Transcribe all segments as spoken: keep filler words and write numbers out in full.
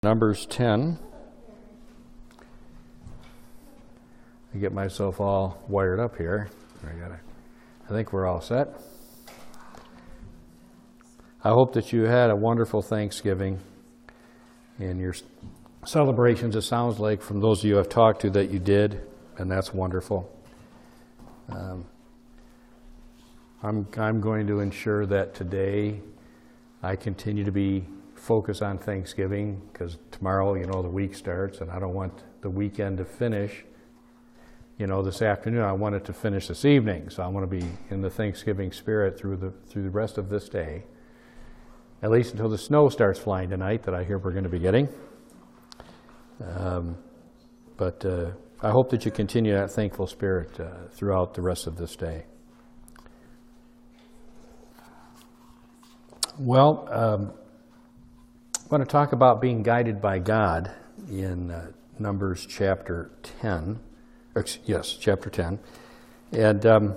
Numbers ten. I get myself all wired up here. I gotta. I think we're all set. I hope that you had a wonderful Thanksgiving in your celebrations. It sounds like from those of you I've talked to that you did, and that's wonderful. Um, I'm I'm going to ensure that today I continue to be focused on Thanksgiving, because tomorrow, you know, the week starts, and I don't want the weekend to finish, you know, this afternoon. I want it to finish this evening, so I want to be in the Thanksgiving spirit through the through the rest of this day, at least until the snow starts flying tonight that I hear we're going to be getting. Um, but uh, I hope that you continue that thankful spirit uh, throughout the rest of this day. Well, um, I want to talk about being guided by God in uh, Numbers chapter ten. Yes, chapter ten. And um,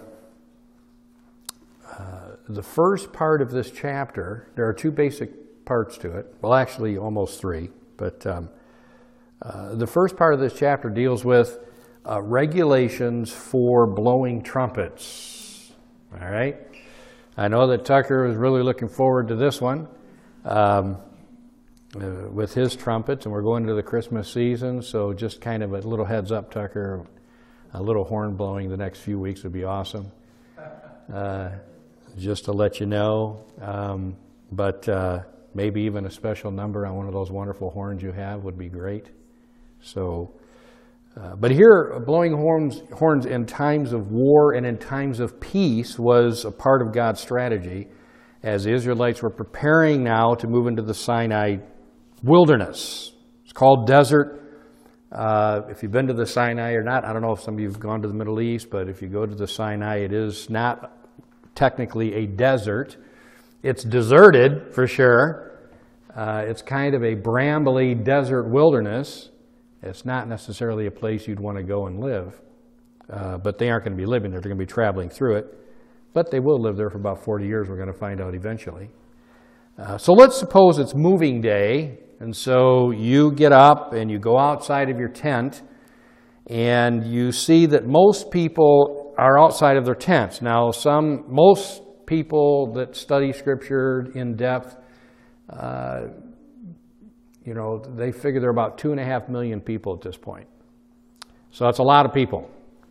uh, the first part of this chapter, there are two basic parts to it. Well, actually, almost three. But um, uh, the first part of this chapter deals with uh, regulations for blowing trumpets. All right? I know that Tucker is really looking forward to this one. Um, Uh, with his trumpets, and we're going into the Christmas season, so just kind of a little heads up, Tucker, a little horn blowing the next few weeks would be awesome, uh, just to let you know, um, but uh, maybe even a special number on one of those wonderful horns you have would be great. So, uh, but here, blowing horns, horns in times of war and in times of peace was a part of God's strategy, as the Israelites were preparing now to move into the Sinai wilderness. It's called desert. Uh, if you've been to the Sinai or not, I don't know if some of you have gone to the Middle East, but if you go to the Sinai, it is not technically a desert. It's deserted for sure. Uh, it's kind of a brambly desert wilderness. It's not necessarily a place you'd want to go and live, uh, but they aren't going to be living there. They're going to be traveling through it, but they will live there for about forty years. We're going to find out eventually. Uh, so let's suppose it's moving day. And so you get up and you go outside of your tent and you see that most people are outside of their tents. Now, some, most people that study Scripture in depth, uh, you know, they figure there are about two and a half million people at this point. So that's a lot of people.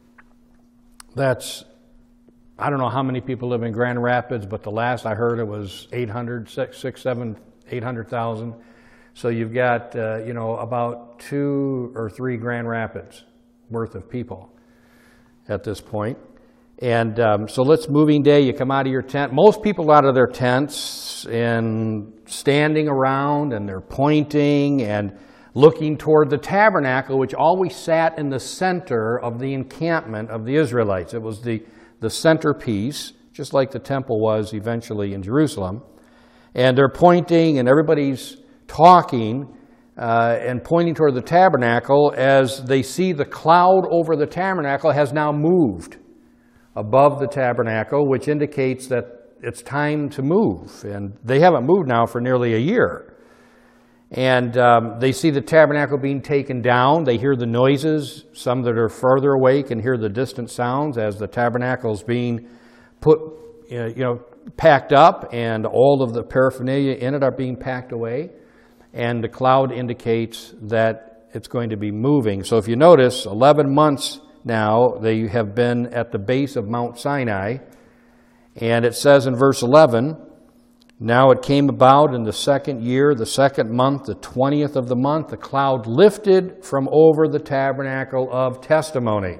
That's, I don't know how many people live in Grand Rapids, but the last I heard it was eight hundred, six, six, seven, eight hundred thousand. So you've got, uh, you know, about two or three Grand Rapids worth of people at this point. And um, so let's moving day, you come out of your tent. Most people out of their tents and standing around, and they're pointing and looking toward the tabernacle, which always sat in the center of the encampment of the Israelites. It was the, the centerpiece, just like the temple was eventually in Jerusalem. And they're pointing, and everybody's talking uh, and pointing toward the tabernacle as they see the cloud over the tabernacle has now moved above the tabernacle, which indicates that it's time to move. And they haven't moved now for nearly a year. And um, they see the tabernacle being taken down. They hear the noises. Some that are further away can hear the distant sounds as the tabernacle is being put, you know, packed up, and all of the paraphernalia in it are being packed away. And the cloud indicates that it's going to be moving. So if you notice, eleven months now, they have been at the base of Mount Sinai. And it says in verse eleven, "Now it came about in the second year, the second month, the twentieth of the month, the cloud lifted from over the tabernacle of testimony."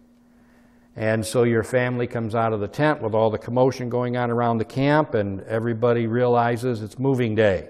And so your family comes out of the tent with all the commotion going on around the camp, and everybody realizes it's moving day.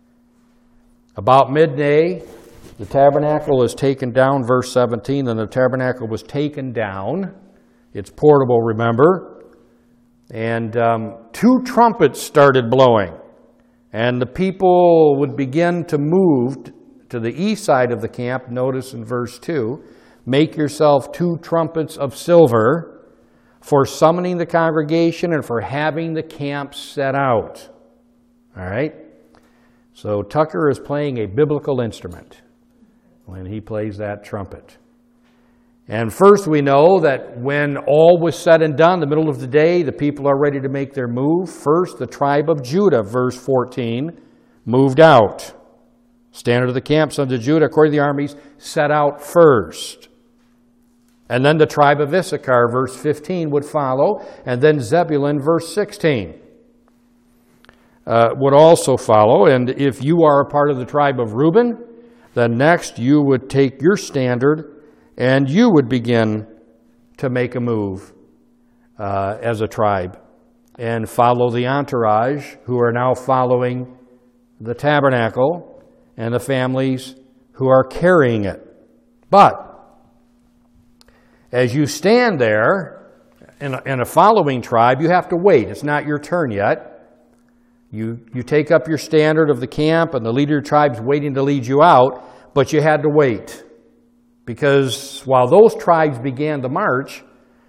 About midday, the tabernacle is taken down, verse seventeen, and the tabernacle was taken down. It's portable, remember. And um, two trumpets started blowing, and the people would begin to move to the east side of the camp. Notice in verse two, "Make yourself two trumpets of silver for summoning the congregation and for having the camp set out." All right? So Tucker is playing a biblical instrument when he plays that trumpet. And first we know that when all was said and done, the middle of the day, the people are ready to make their move. First, the tribe of Judah, verse fourteen, moved out. Standard of the camp, sons of Judah, according to the armies, set out first. And then the tribe of Issachar, verse fifteen, would follow. And then Zebulun, verse sixteen, uh, would also follow. And if you are a part of the tribe of Reuben, then next you would take your standard and you would begin to make a move uh, as a tribe and follow the entourage who are now following the tabernacle and the families who are carrying it. But as you stand there in a, in a following tribe, you have to wait. It's not your turn yet. You, you take up your standard of the camp and the leader of the tribe's waiting to lead you out, but you had to wait. Because while those tribes began the march,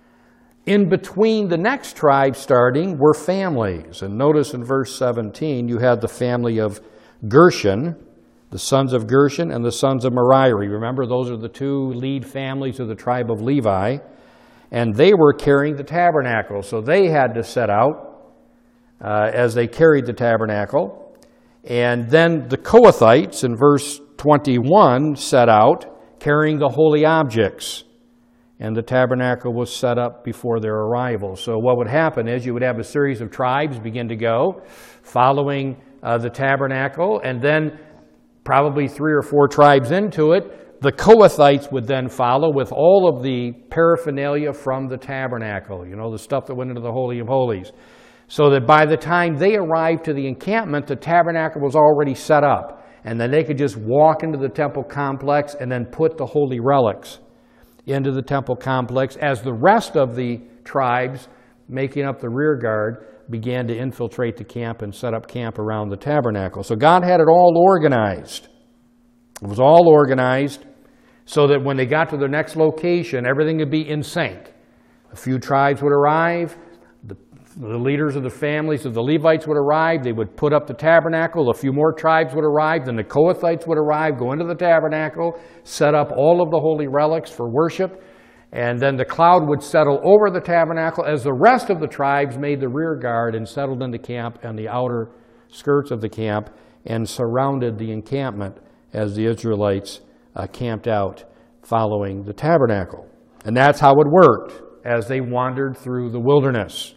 in between the next tribe starting were families. And notice in verse seventeen, you had the family of Gershon, the sons of Gershon, and the sons of Merari. Remember, those are the two lead families of the tribe of Levi. And they were carrying the tabernacle. So they had to set out uh, as they carried the tabernacle. And then the Kohathites, in verse twenty-one, set out carrying the holy objects, and the tabernacle was set up before their arrival. So what would happen is you would have a series of tribes begin to go, following uh, the tabernacle, and then probably three or four tribes into it, the Kohathites would then follow with all of the paraphernalia from the tabernacle, you know, the stuff that went into the Holy of Holies. So that by the time they arrived to the encampment, the tabernacle was already set up. And then they could just walk into the temple complex and then put the holy relics into the temple complex as the rest of the tribes making up the rear guard began to infiltrate the camp and set up camp around the tabernacle. So God had it all organized. It was all organized so that when they got to their next location, everything would be in sync. A few tribes would arrive. The The leaders of the families of the Levites would arrive. They would put up the tabernacle. A few more tribes would arrive. Then the Kohathites would arrive, go into the tabernacle, set up all of the holy relics for worship. And then the cloud would settle over the tabernacle as the rest of the tribes made the rear guard and settled into camp on the outer skirts of the camp and surrounded the encampment as the Israelites uh, camped out following the tabernacle. And that's how it worked as they wandered through the wilderness.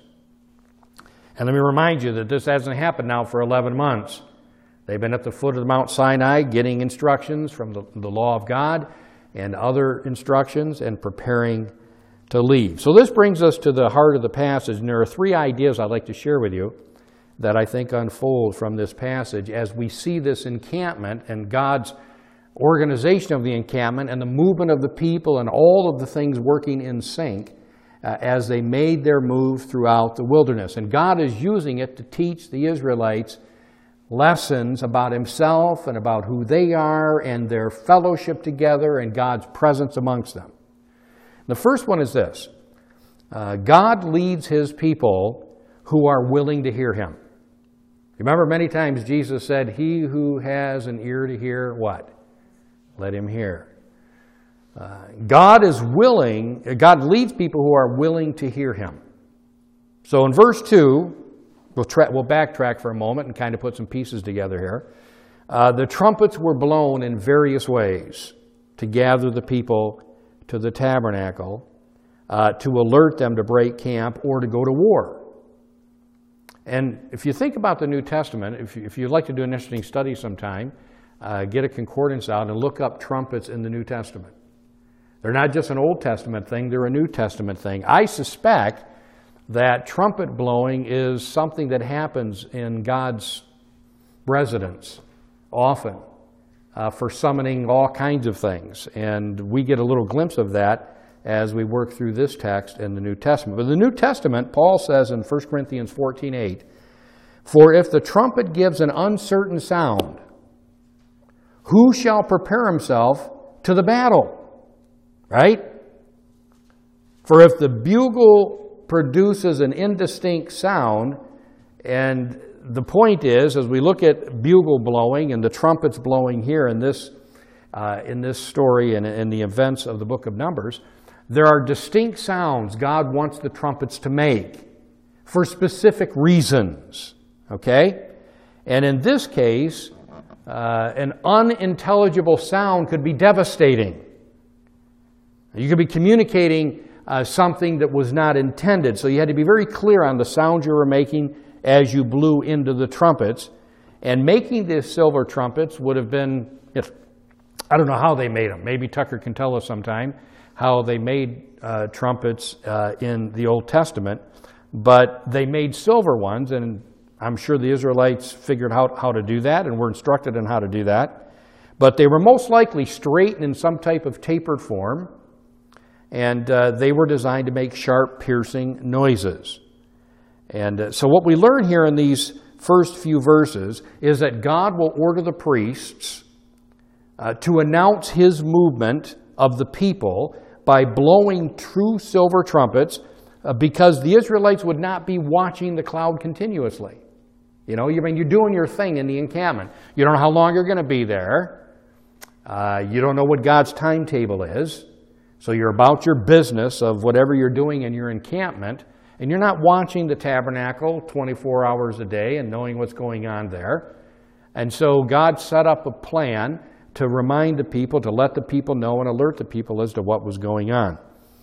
And let me remind you that this hasn't happened now for eleven months. They've been at the foot of Mount Sinai getting instructions from the, the law of God and other instructions and preparing to leave. So this brings us to the heart of the passage, and there are three ideas I'd like to share with you that I think unfold from this passage as we see this encampment and God's organization of the encampment and the movement of the people and all of the things working in sync Uh, as they made their move throughout the wilderness. And God is using it to teach the Israelites lessons about himself and about who they are and their fellowship together and God's presence amongst them. The first one is this. Uh, God leads his people who are willing to hear him. Remember, many times Jesus said, "He who has an ear to hear," what? Let him hear. Uh, God is willing, God leads people who are willing to hear him. So in verse two, we'll, tra- we'll backtrack for a moment and kind of put some pieces together here. Uh, the trumpets were blown in various ways to gather the people to the tabernacle, uh, to alert them to break camp or to go to war. And if you think about the New Testament, if, you, if you'd like to do an interesting study sometime, uh, get a concordance out and look up trumpets in the New Testament. They're not just an Old Testament thing, they're a New Testament thing. I suspect that trumpet blowing is something that happens in God's residence often uh, for summoning all kinds of things. And we get a little glimpse of that as we work through this text in the New Testament. But in the New Testament, Paul says in First Corinthians fourteen eight, "For if the trumpet gives an uncertain sound, who shall prepare himself to the battle?" Right? "For if the bugle produces an indistinct sound, and the point is, as we look at bugle blowing and the trumpets blowing here in this, uh, in this story and in the events of the book of Numbers, there are distinct sounds God wants the trumpets to make for specific reasons, okay? And in this case, uh, an unintelligible sound could be devastating. You could be communicating uh, something that was not intended, so you had to be very clear on the sound you were making as you blew into the trumpets. And making these silver trumpets would have been, if, I don't know how they made them. Maybe Tucker can tell us sometime how they made uh, trumpets uh, in the Old Testament. But they made silver ones, and I'm sure the Israelites figured out how to do that and were instructed on how to do that. But they were most likely straight and in some type of tapered form, and uh, they were designed to make sharp, piercing noises. And uh, so what we learn here in these first few verses is that God will order the priests uh, to announce his movement of the people by blowing true silver trumpets, uh, because the Israelites would not be watching the cloud continuously. You know, you I mean you're doing your thing in the encampment. You don't know how long you're going to be there. Uh, you don't know what God's timetable is. So you're about your business of whatever you're doing in your encampment, and you're not watching the tabernacle twenty-four hours a day and knowing what's going on there. And so God set up a plan to remind the people, to let the people know and alert the people as to what was going on.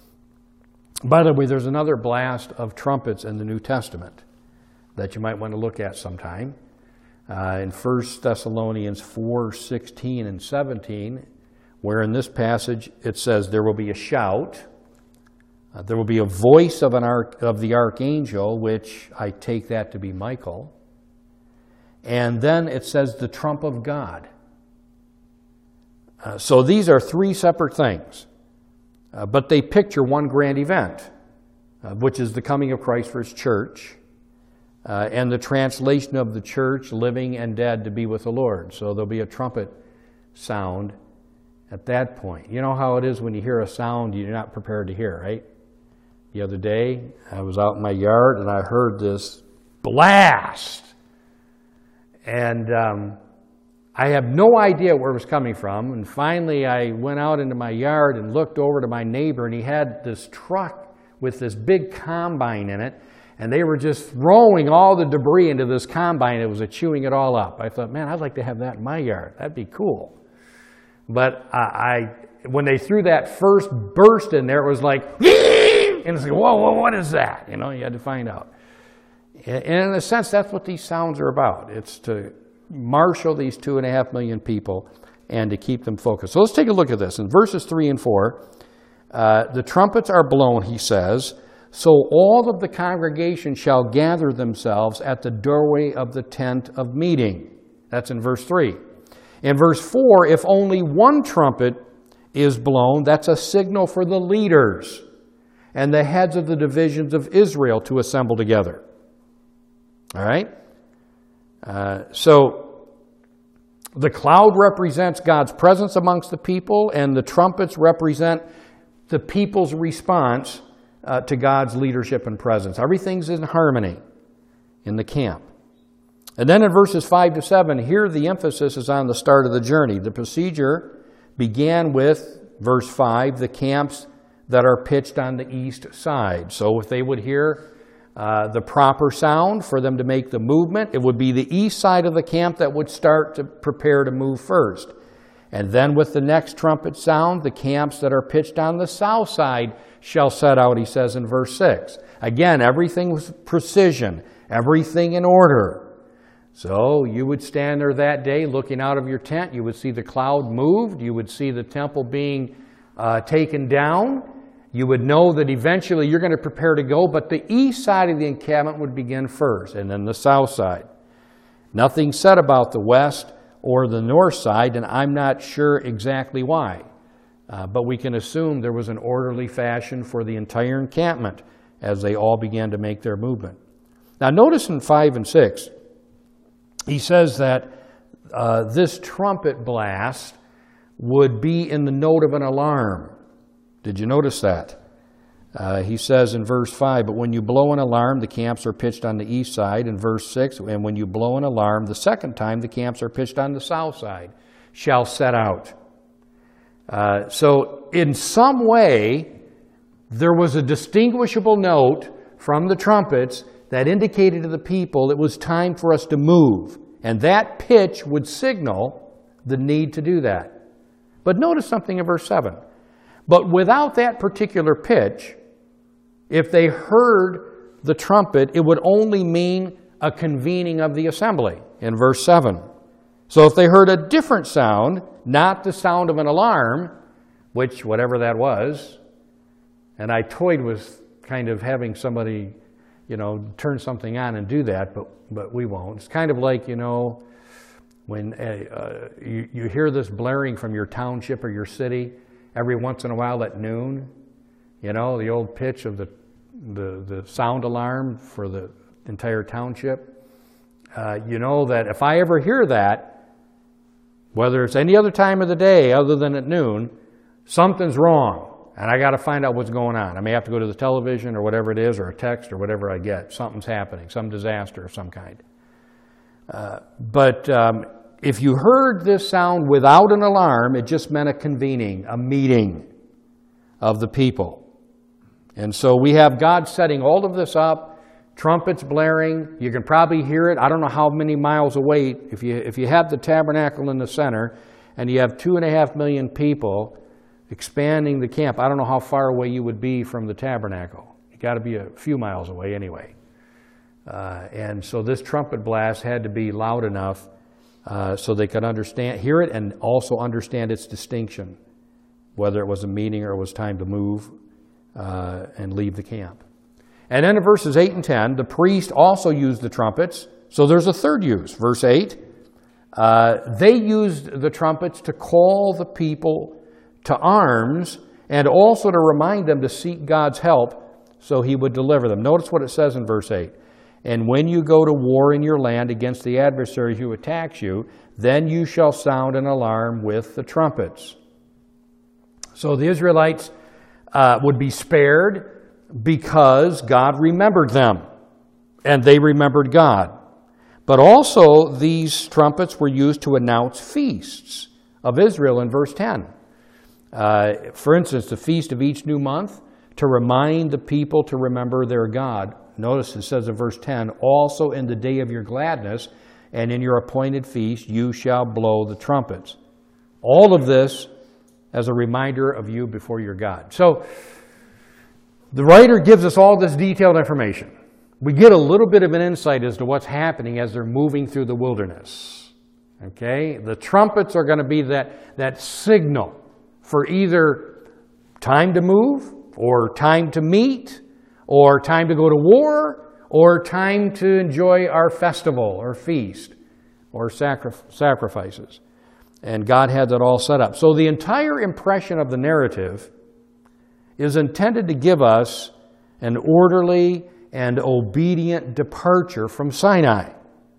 By the way, there's another blast of trumpets in the New Testament that you might want to look at sometime. Uh, in First Thessalonians four, sixteen and seventeen, where in this passage it says there will be a shout, uh, there will be a voice of, an arch, of the archangel, which I take that to be Michael, and then it says the trump of God. Uh, so these are three separate things, uh, but they picture one grand event, uh, which is the coming of Christ for his church, uh, and the translation of the church, living and dead, to be with the Lord. So there'll be a trumpet sound at that point. You know how it is when you hear a sound you're not prepared to hear, right? The other day, I was out in my yard and I heard this blast. And um, I have no idea where it was coming from. And finally, I went out into my yard and looked over to my neighbor, and he had this truck with this big combine in it. And they were just throwing all the debris into this combine. It was chewing it all up. I thought, man, I'd like to have that in my yard. That'd be cool. But uh, I, when they threw that first burst in there, it was like, and it's like, whoa, whoa, what is that? You know, you had to find out. And in a sense, that's what these sounds are about. It's to marshal these two and a half million people and to keep them focused. So let's take a look at this. In verses three and four, uh, the trumpets are blown, he says, so all of the congregation shall gather themselves at the doorway of the tent of meeting. That's in verse three. In verse four, if only one trumpet is blown, that's a signal for the leaders and the heads of the divisions of Israel to assemble together. All right? Uh, so the cloud represents God's presence amongst the people, and the trumpets represent the people's response uh, to God's leadership and presence. Everything's in harmony in the camp. And then in verses five to seven, here the emphasis is on the start of the journey. The procedure began with, verse five, the camps that are pitched on the east side. So if they would hear uh, the proper sound for them to make the movement, it would be the east side of the camp that would start to prepare to move first. And then with the next trumpet sound, the camps that are pitched on the south side shall set out, he says in verse six. Again, everything was precision, everything in order. So you would stand there that day looking out of your tent. You would see the cloud moved. You would see the temple being uh, taken down. You would know that eventually you're going to prepare to go, but the east side of the encampment would begin first, and then the south side. Nothing said about the west or the north side, and I'm not sure exactly why. Uh, but we can assume there was an orderly fashion for the entire encampment as they all began to make their movement. Now notice in five and six, he says that uh, this trumpet blast would be in the note of an alarm. Did you notice that? Uh, he says in verse five, but when you blow an alarm, the camps are pitched on the east side. In verse six, and when you blow an alarm the second time, the camps are pitched on the south side, shall set out. Uh, so in some way, there was a distinguishable note from the trumpets that indicated to the people it was time for us to move. And that pitch would signal the need to do that. But notice something in verse seven. But without that particular pitch, if they heard the trumpet, it would only mean a convening of the assembly in verse seven. So if they heard a different sound, not the sound of an alarm, which whatever that was, and I toyed with kind of having somebody, you know, turn something on and do that, but but we won't. It's kind of like, you know, when uh, you, you hear this blaring from your township or your city every once in a while at noon, you know, the old pitch of the, the, the sound alarm for the entire township. Uh, you know that if I ever hear that, whether it's any other time of the day other than at noon, something's wrong, and I got to find out what's going on. I may have to go to the television or whatever it is, or a text or whatever I get. Something's happening, some disaster of some kind. Uh, but um, if you heard this sound without an alarm, it just meant a convening, a meeting of the people. And so we have God setting all of this up, trumpets blaring. You can probably hear it. I don't know how many miles away. If you, if you have the tabernacle in the center and you have two and a half million people expanding the camp, I don't know how far away you would be from the tabernacle. You got to be a few miles away anyway. Uh, and so this trumpet blast had to be loud enough uh, so they could understand, hear it, and also understand its distinction, whether it was a meeting or it was time to move uh, and leave the camp. And then in verses eight and ten, the priest also used the trumpets. So there's a third use. Verse eight, uh, they used the trumpets to call the people to arms and also to remind them to seek God's help so he would deliver them. Notice what it says in verse eight. And when you go to war in your land against the adversary who attacks you, then you shall sound an alarm with the trumpets. So the Israelites uh, would be spared because God remembered them, and they remembered God. But also these trumpets were used to announce feasts of Israel in verse ten. Uh, for instance, the feast of each new month, to remind the people to remember their God. Notice it says in verse ten, also in the day of your gladness and in your appointed feast you shall blow the trumpets. All of this as a reminder of you before your God. So the writer gives us all this detailed information. We get a little bit of an insight as to what's happening as they're moving through the wilderness. Okay? The trumpets are going to be that, that signal for either time to move, or time to meet, or time to go to war, or time to enjoy our festival or feast or sacri- sacrifices. And God had that all set up. So the entire impression of the narrative is intended to give us an orderly and obedient departure from Sinai.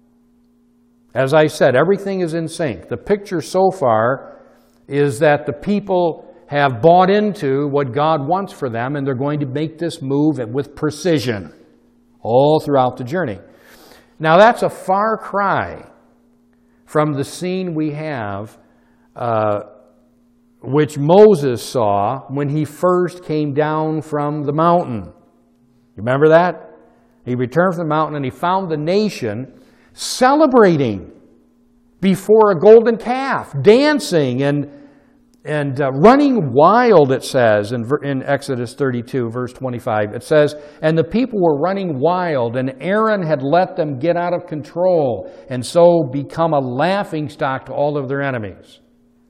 As I said, everything is in sync. The picture so far is that the people have bought into what God wants for them, and they're going to make this move with precision all throughout the journey. Now that's a far cry from the scene we have uh, which Moses saw when he first came down from the mountain. You remember that? He returned from the mountain and he found the nation celebrating before a golden calf, dancing and And uh, running wild, it says in, in Exodus thirty-two, verse twenty-five. It says, and the people were running wild, and Aaron had let them get out of control, and so become a laughingstock to all of their enemies.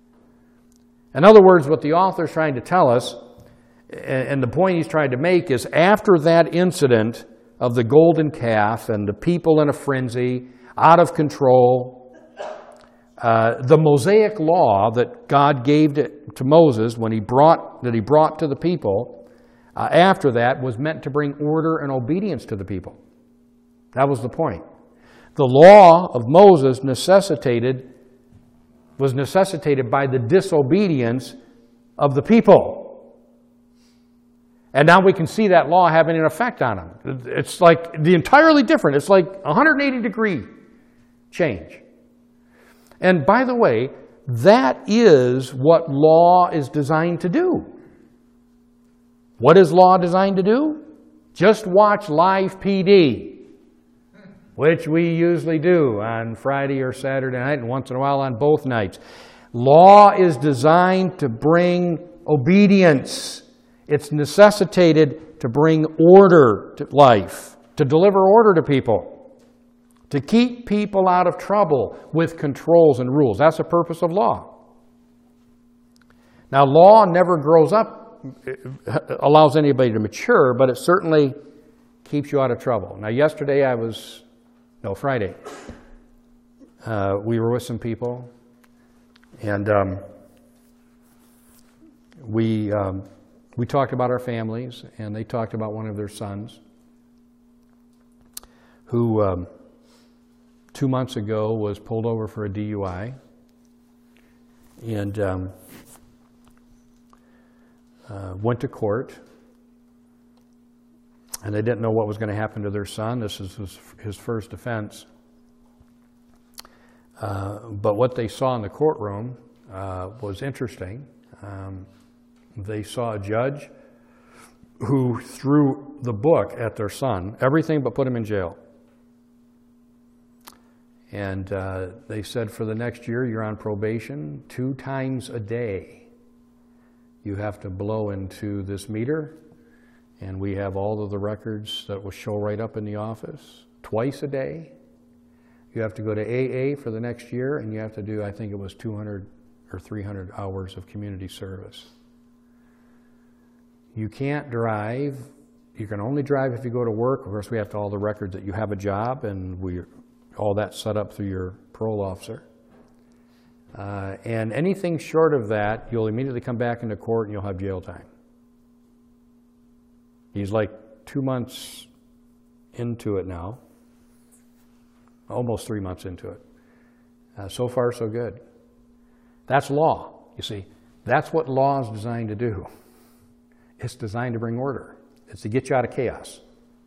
In other words, what the author is trying to tell us, and the point he's trying to make, is after that incident of the golden calf and the people in a frenzy, out of control, Uh, the Mosaic law that God gave to, to Moses when he brought that he brought to the people, uh, after that was meant to bring order and obedience to the people. That was the point. The law of Moses necessitated was necessitated by the disobedience of the people. And now we can see that law having an effect on them. It's like the entirely different. It's like a one hundred eighty degree change. And by the way, that is what law is designed to do. What is law designed to do? Just watch Live P D, which we usually do on Friday or Saturday night and once in a while on both nights. Law is designed to bring obedience. It's necessitated to bring order to life, to deliver order to people, to keep people out of trouble with controls and rules. That's the purpose of law. Now, law never grows up, allows anybody to mature, but it certainly keeps you out of trouble. Now, yesterday I was, no, Friday, uh, we were with some people, and um, we... Um, We talked about our families, and they talked about one of their sons who um, two months ago was pulled over for a D U I, and um, uh, went to court, and they didn't know what was going to happen to their son. This is his, his first offense. Uh, but what they saw in the courtroom uh, was interesting. Um, They saw a judge who threw the book at their son, everything but put him in jail. And uh, they said, for the next year, you're on probation two times a day. You have to blow into this meter, and we have all of the records that will show right up in the office. Twice a day. You have to go to A A for the next year, and you have to do, I think it was two hundred or three hundred hours of community service. You can't drive. You can only drive if you go to work. Of course, we have to all the records that you have a job, and we all that set up through your parole officer. Uh, and anything short of that, you'll immediately come back into court and you'll have jail time. He's like two months into it now, almost three months into it. Uh, so far, so good. That's law, you see. That's what law is designed to do. It's designed to bring order. It's to get you out of chaos.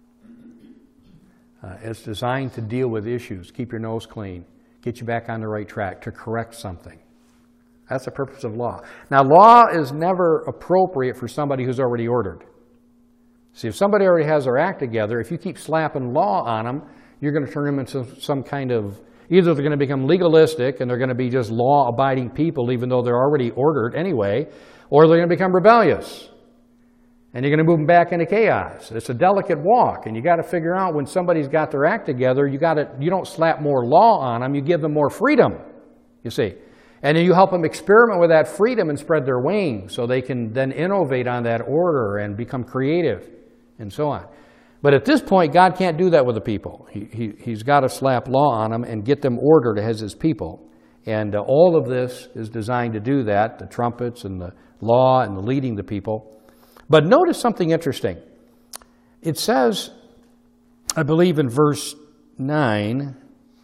Uh, it's designed to deal with issues, keep your nose clean, get you back on the right track, to correct something. That's the purpose of law. Now, law is never appropriate for somebody who's already ordered. See, if somebody already has their act together, if you keep slapping law on them, you're going to turn them into some kind of, either they're going to become legalistic and they're going to be just law-abiding people even though they're already ordered anyway, or they're going to become rebellious. And you're going to move them back into chaos. It's a delicate walk, and you got to figure out when somebody's got their act together, you got to, you don't slap more law on them, you give them more freedom, you see. And then you help them experiment with that freedom and spread their wings so they can then innovate on that order and become creative and so on. But at this point, God can't do that with the people. He, he, he's got to slap law on them and get them ordered as his people. And uh, all of this is designed to do that, the trumpets and the law and the leading the people. But notice something interesting. It says, I believe in verse nine,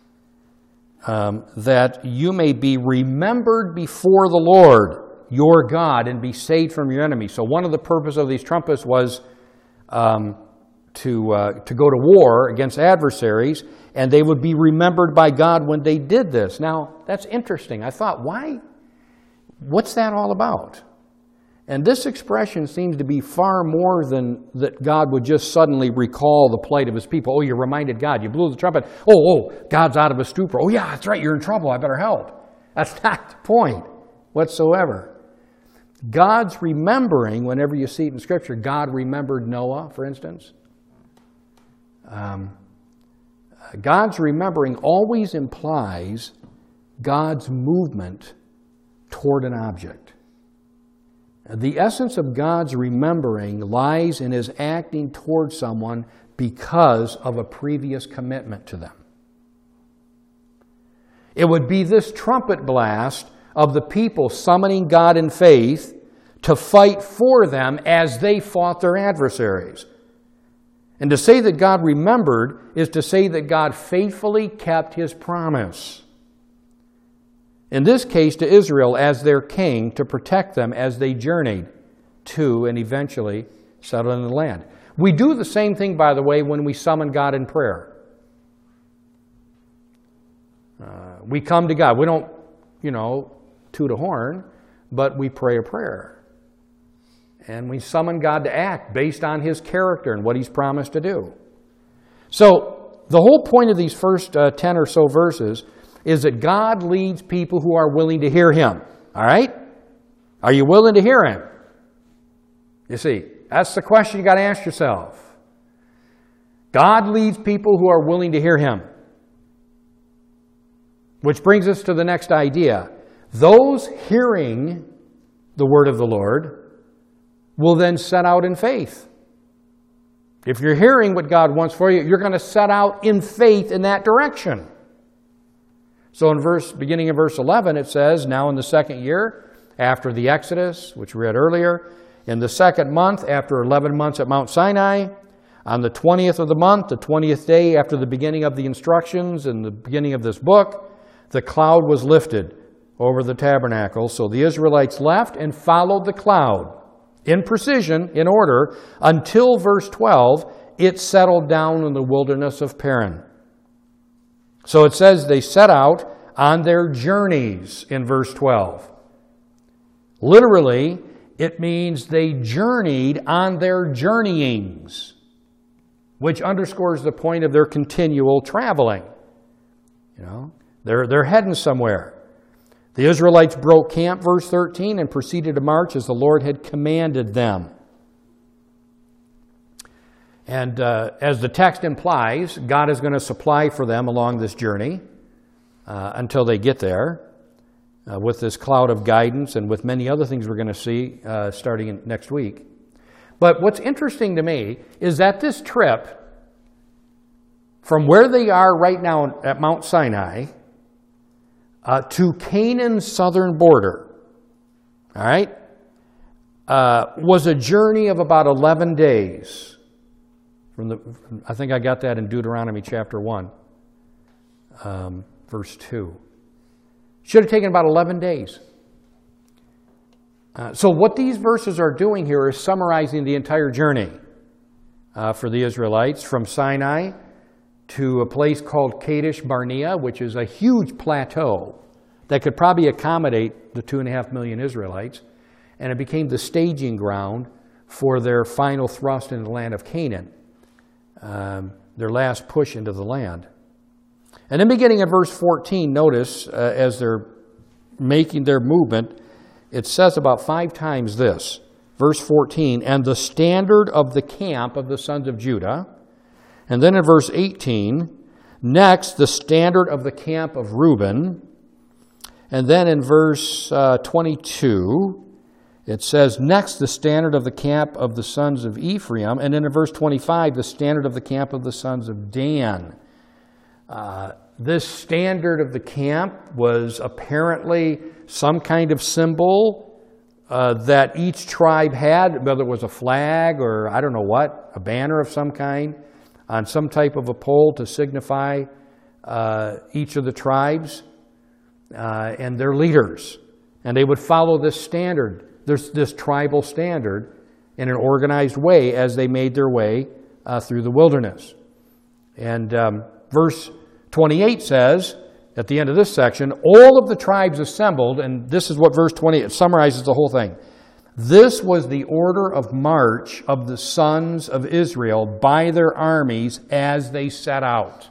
um, that you may be remembered before the Lord your God and be saved from your enemies. So one of the purposes of these trumpets was um, to, uh, to go to war against adversaries, and they would be remembered by God when they did this. Now, that's interesting. I thought, why? What's that all about? And this expression seems to be far more than that God would just suddenly recall the plight of his people. Oh, you reminded God. You blew the trumpet. Oh, oh, God's out of his stupor. Oh, yeah, that's right. You're in trouble. I better help. That's not the point whatsoever. God's remembering, whenever you see it in Scripture, God remembered Noah, for instance. Um, God's remembering always implies God's movement toward an object. The essence of God's remembering lies in his acting toward someone because of a previous commitment to them. It would be this trumpet blast of the people summoning God in faith to fight for them as they fought their adversaries. And to say that God remembered is to say that God faithfully kept his promise. In this case, to Israel as their king, to protect them as they journeyed to and eventually settled in the land. We do the same thing, by the way, when we summon God in prayer. Uh, we come to God. We don't, you know, toot a horn, but we pray a prayer. And we summon God to act based on His character and what He's promised to do. So, the whole point of these first uh, ten or so verses is that God leads people who are willing to hear Him. All right? Are you willing to hear Him? You see, that's the question you got to ask yourself. God leads people who are willing to hear Him. Which brings us to the next idea. Those hearing the word of the Lord will then set out in faith. If you're hearing what God wants for you, you're going to set out in faith in that direction. So in verse, beginning of verse eleven, it says, now in the second year, after the Exodus, which we read earlier, in the second month, after eleven months at Mount Sinai, on the twentieth of the month, the twentieth day after the beginning of the instructions and the beginning of this book, the cloud was lifted over the tabernacle. So the Israelites left and followed the cloud in precision, in order, until verse twelve, it settled down in the wilderness of Paran. So it says they set out on their journeys in verse twelve. Literally, it means they journeyed on their journeyings, which underscores the point of their continual traveling. You know, they're, they're heading somewhere. The Israelites broke camp, verse thirteen, and proceeded to march as the Lord had commanded them. And uh, as the text implies, God is going to supply for them along this journey uh, until they get there uh, with this cloud of guidance and with many other things we're going to see uh, starting in next week. But what's interesting to me is that this trip from where they are right now at Mount Sinai uh, to Canaan's southern border, all right, uh, was a journey of about eleven days. From the, I think I got that in Deuteronomy chapter one, um, verse two. Should have taken about eleven days. Uh, so what these verses are doing here is summarizing the entire journey uh, for the Israelites from Sinai to a place called Kadesh Barnea, which is a huge plateau that could probably accommodate the two and a half million Israelites. And it became the staging ground for their final thrust into the land of Canaan, um, their last push into the land. And then beginning in verse fourteen, notice uh, as they're making their movement, it says about five times this. Verse fourteen, and the standard of the camp of the sons of Judah. And then in verse eighteen, next, the standard of the camp of Reuben. And then in verse uh, twenty-two, it says, next, the standard of the camp of the sons of Ephraim. And then in verse twenty-five, the standard of the camp of the sons of Dan. Uh, this standard of the camp was apparently some kind of symbol uh, that each tribe had, whether it was a flag or I don't know what, a banner of some kind, on some type of a pole to signify uh, each of the tribes uh, and their leaders. And they would follow this standard, this, this tribal standard, in an organized way as they made their way uh, through the wilderness. And um, verse twenty-eight says, at the end of this section, all of the tribes assembled, and this is what verse twenty-eight summarizes the whole thing. This was the order of march of the sons of Israel by their armies as they set out.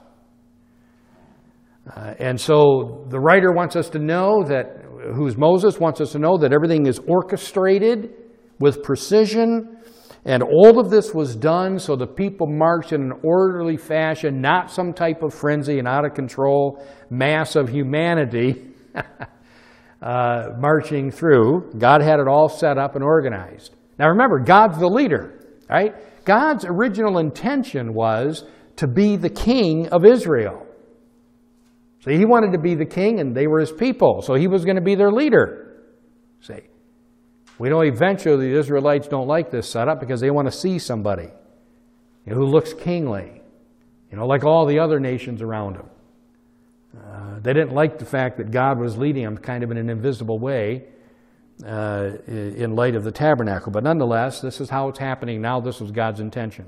Uh, and so the writer wants us to know that, who's Moses, wants us to know that everything is orchestrated with precision. And all of this was done so the people marched in an orderly fashion, not some type of frenzy and out of control mass of humanity uh, marching through. God had it all set up and organized. Now remember, God's the leader, right? God's original intention was to be the king of Israel. So he wanted to be the king and they were his people. So he was going to be their leader. See? We know eventually the Israelites don't like this setup because they want to see somebody, you know, who looks kingly, you know, like all the other nations around them. Uh, they didn't like the fact that God was leading them kind of in an invisible way uh, in light of the tabernacle. But nonetheless, this is how it's happening now. This was God's intention.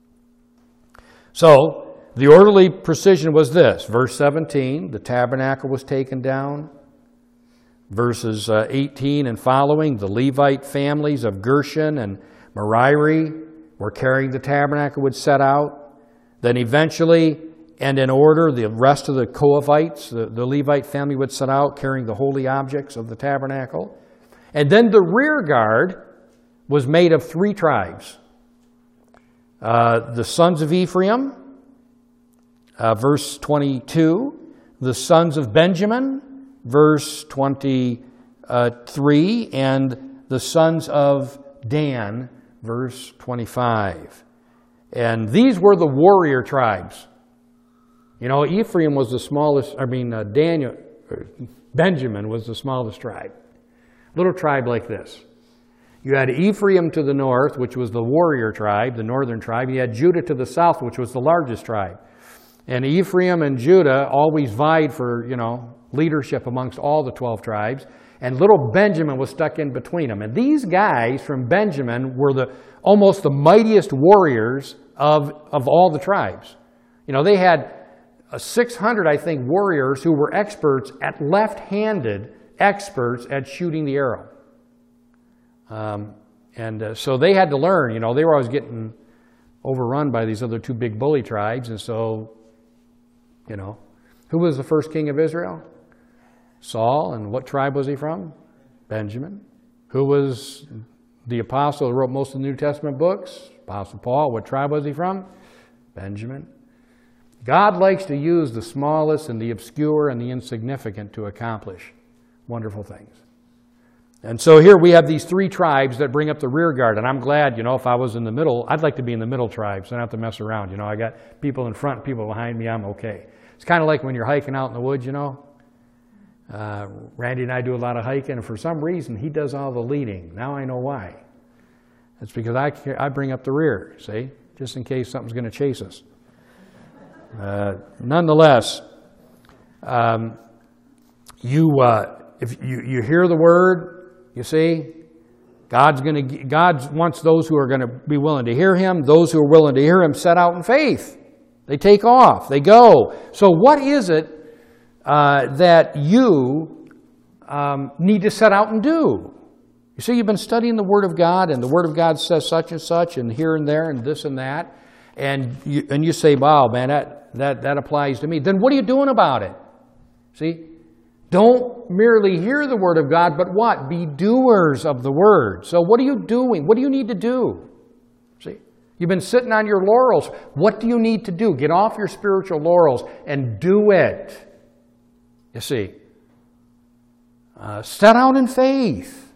So, the orderly precision was this. Verse seventeen, the tabernacle was taken down. Verses uh, eighteen and following, the Levite families of Gershon and Merari were carrying the tabernacle, would set out. Then eventually, and in order, the rest of the Kohathites, the, the Levite family, would set out carrying the holy objects of the tabernacle. And then the rear guard was made of three tribes. Uh, the sons of Ephraim, uh, verse twenty-two. The sons of Benjamin, verse twenty-three. And the sons of Dan, verse twenty-five. And these were the warrior tribes. You know, Ephraim was the smallest, I mean, uh, Daniel, Benjamin was the smallest tribe. Little tribe like this. You had Ephraim to the north, which was the warrior tribe, the northern tribe. You had Judah to the south, which was the largest tribe. And Ephraim and Judah always vied for, you know, leadership amongst all the twelve tribes. And little Benjamin was stuck in between them. And these guys from Benjamin were the almost the mightiest warriors of, of all the tribes. You know, they had six hundred, I think, warriors who were experts at left-handed, experts at shooting the arrow. Um, and uh, so they had to learn, you know, they were always getting overrun by these other two big bully tribes. And so, you know, who was the first king of Israel? Saul. And what tribe was he from? Benjamin. Who was the apostle who wrote most of the New Testament books? Apostle Paul. What tribe was he from? Benjamin. God likes to use the smallest and the obscure and the insignificant to accomplish wonderful things. And so here we have these three tribes that bring up the rear guard. And I'm glad, you know, if I was in the middle, I'd like to be in the middle tribe, so I don't have to mess around. You know, I got people in front, people behind me, I'm okay. It's kind of like when you're hiking out in the woods, you know. Uh, Randy and I do a lot of hiking, and for some reason, he does all the leading. Now I know why. It's because I, I bring up the rear, see, just in case something's going to chase us. Uh, nonetheless, um, you, uh, if you, you hear the word, you see, God's going to, God wants those who are going to be willing to hear Him. Those who are willing to hear Him set out in faith. They take off. They go. So what is it uh, that you um, need to set out and do? You see, you've been studying the Word of God, and the Word of God says such and such, and here and there, and this and that, and you, and you say, wow, man, that, that, that applies to me. Then what are you doing about it? See? Don't merely hear the Word of God, but what? Be doers of the Word. So what are you doing? What do you need to do? See? You've been sitting on your laurels. What do you need to do? Get off your spiritual laurels and do it. You see? Uh, set out in faith.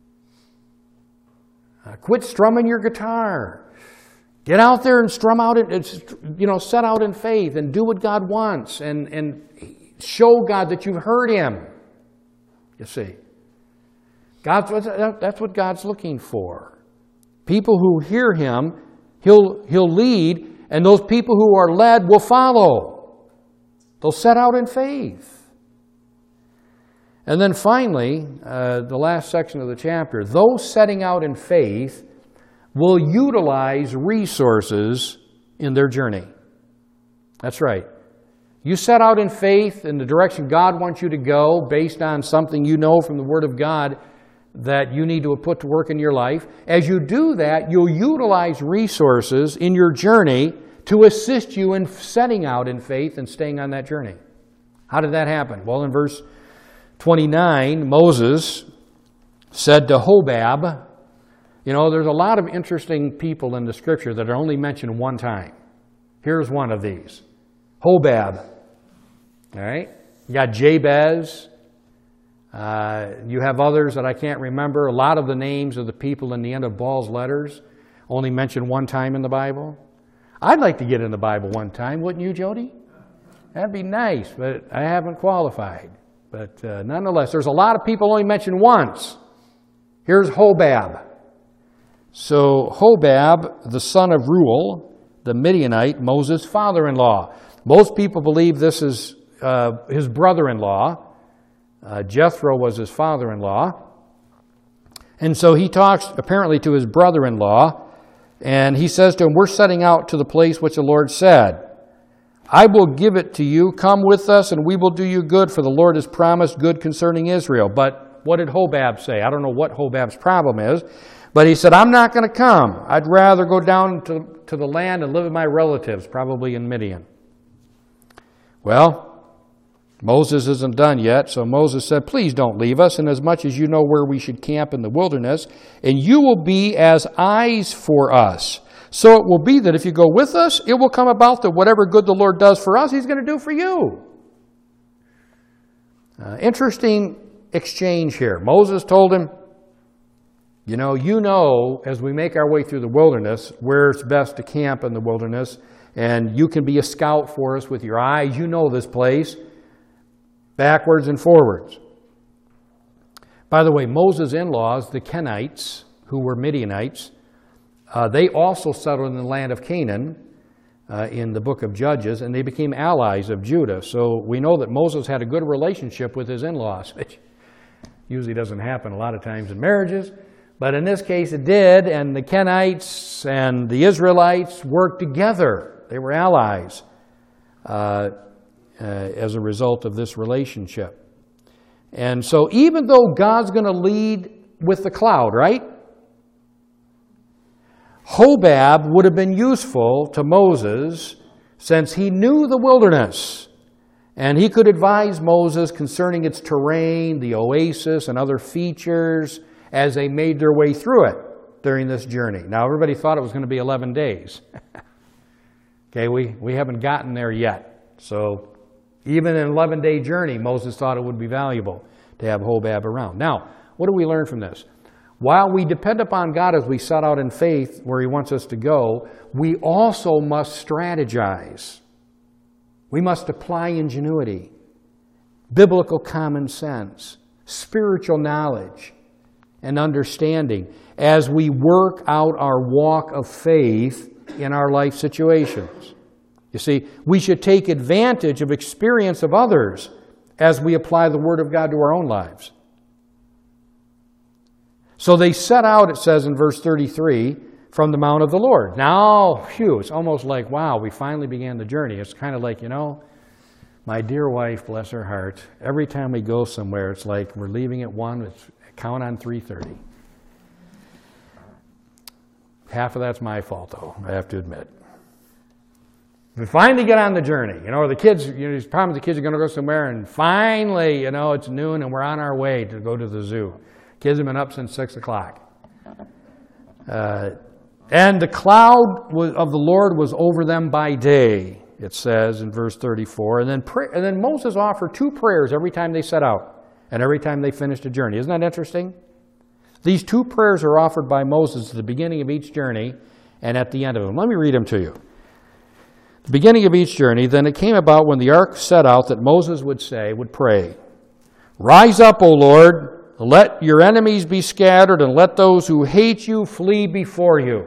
Uh, quit strumming your guitar. Get out there and strum out, it, you know, set out in faith and do what God wants and, and show God that you've heard Him. You see? God's, that's what God's looking for. People who hear Him, He'll, He'll lead, and those people who are led will follow. They'll set out in faith. And then finally, uh, the last section of the chapter, those setting out in faith will utilize resources in their journey. That's right. You set out in faith in the direction God wants you to go based on something you know from the Word of God that you need to put to work in your life. As you do that, you'll utilize resources in your journey to assist you in setting out in faith and staying on that journey. How did that happen? Well, in verse twenty-nine, Moses said to Hobab, you know, there's a lot of interesting people in the Scripture that are only mentioned one time. Here's one of these. Hobab. All right? You got Jabez. Uh, you have others that I can't remember. A lot of the names of the people in the end of Paul's letters only mentioned one time in the Bible. I'd like to get in the Bible one time, wouldn't you, Jody? That'd be nice, but I haven't qualified. But uh, nonetheless, there's a lot of people only mentioned once. Here's Hobab. So Hobab, the son of Reuel, the Midianite, Moses' father-in-law. Most people believe this is uh, his brother-in-law. Uh, Jethro was his father-in-law. And so he talks apparently to his brother-in-law, and he says to him, we're setting out to the place which the Lord said. I will give it to you. Come with us, and we will do you good, for the Lord has promised good concerning Israel. But what did Hobab say? I don't know what Hobab's problem is, but he said, I'm not going to come. I'd rather go down to, to the land and live with my relatives, probably in Midian. Well, Moses isn't done yet, so Moses said, please don't leave us, inasmuch as you know where we should camp in the wilderness, and you will be as eyes for us. So it will be that if you go with us, it will come about that whatever good the Lord does for us, He's going to do for you. Uh, interesting exchange here. Moses told him, you know, you know, as we make our way through the wilderness, where it's best to camp in the wilderness, and you can be a scout for us with your eyes. You know this place, backwards and forwards. By the way, Moses' in-laws, the Kenites, who were Midianites, Uh, they also settled in the land of Canaan uh, in the book of Judges, and they became allies of Judah. So we know that Moses had a good relationship with his in-laws, which usually doesn't happen a lot of times in marriages. But in this case it did, and the Kenites and the Israelites worked together. They were allies uh, uh, as a result of this relationship. And so even though God's going to lead with the cloud, right? Hobab would have been useful to Moses since he knew the wilderness, and he could advise Moses concerning its terrain, the oasis, and other features as they made their way through it during this journey. Now, everybody thought it was going to be eleven days. Okay, we, we haven't gotten there yet. So even an eleven-day journey, Moses thought it would be valuable to have Hobab around. Now, what do we learn from this? While we depend upon God as we set out in faith where He wants us to go, we also must strategize. We must apply ingenuity, biblical common sense, spiritual knowledge, and understanding as we work out our walk of faith in our life situations. You see, we should take advantage of experience of others as we apply the Word of God to our own lives. So they set out, it says in verse thirty-three, from the mount of the Lord. Now, phew, it's almost like, wow, we finally began the journey. It's kind of like, you know, my dear wife, bless her heart, every time we go somewhere, it's like we're leaving at one, it's count on three thirty. Half of that's my fault, though, I have to admit. We finally get on the journey, you know, the kids, you know, there's problems, the kids are going to go somewhere, and finally, you know, it's noon and we're on our way to go to the zoo. Kids have been up since six o'clock. Uh, and the cloud was, of the Lord was over them by day, it says in verse thirty-four. And then, pray, and then Moses offered two prayers every time they set out and every time they finished a journey. Isn't that interesting? These two prayers are offered by Moses at the beginning of each journey and at the end of them. Let me read them to you. The beginning of each journey, then it came about when the ark set out that Moses would say, would pray, "Rise up, O Lord, let your enemies be scattered, and let those who hate you flee before you."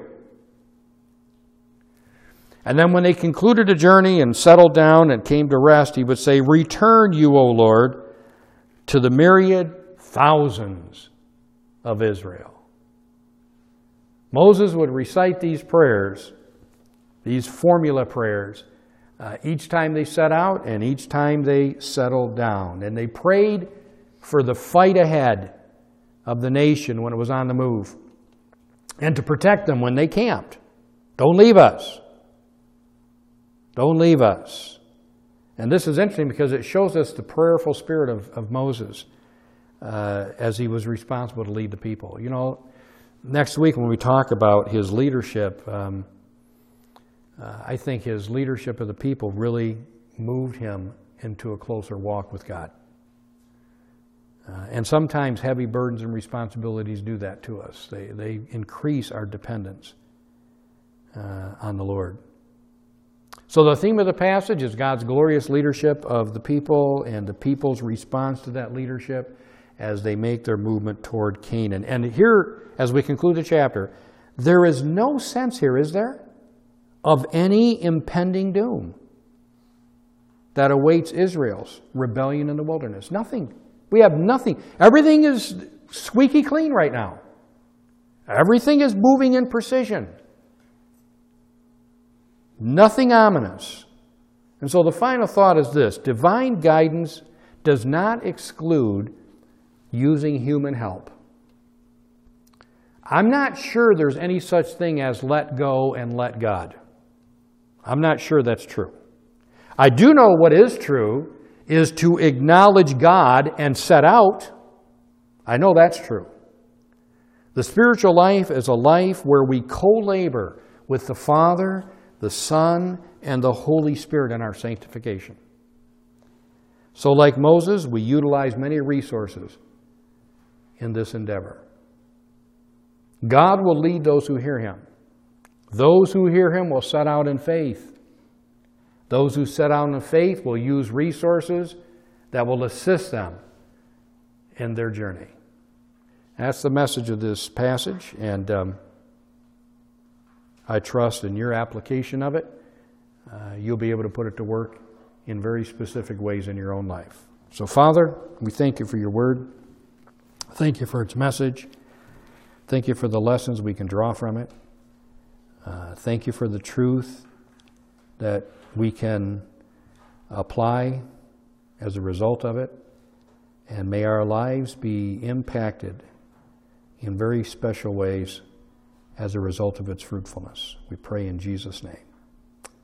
And then when they concluded a journey and settled down and came to rest, he would say, "Return you, O Lord, to the myriad thousands of Israel." Moses would recite these prayers, these formula prayers, uh, each time they set out and each time they settled down. And they prayed for the fight ahead of the nation when it was on the move, and to protect them when they camped. Don't leave us. Don't leave us. And this is interesting because it shows us the prayerful spirit of, of Moses uh, as he was responsible to lead the people. You know, next week when we talk about his leadership, um, uh, I think his leadership of the people really moved him into a closer walk with God. Uh, and sometimes heavy burdens and responsibilities do that to us. They, they increase our dependence uh, on the Lord. So the theme of the passage is God's glorious leadership of the people and the people's response to that leadership as they make their movement toward Canaan. And here, as we conclude the chapter, there is no sense here, is there, of any impending doom that awaits Israel's rebellion in the wilderness. Nothing. We have nothing. Everything is squeaky clean right now. Everything is moving in precision. Nothing ominous. And so the final thought is this: divine guidance does not exclude using human help. I'm not sure there's any such thing as let go and let God. I'm not sure that's true. I do know what is true is to acknowledge God and set out. I know that's true. The spiritual life is a life where we co-labor with the Father, the Son, and the Holy Spirit in our sanctification. So like Moses, we utilize many resources in this endeavor. God will lead those who hear Him. Those who hear Him will set out in faith. Those who set out in faith will use resources that will assist them in their journey. That's the message of this passage, and um, I trust in your application of it, uh, you'll be able to put it to work in very specific ways in your own life. So, Father, we thank you for your word. Thank you for its message. Thank you for the lessons we can draw from it. Uh, thank you for the truth that we can apply as a result of it. And may our lives be impacted in very special ways as a result of its fruitfulness. We pray in Jesus' name.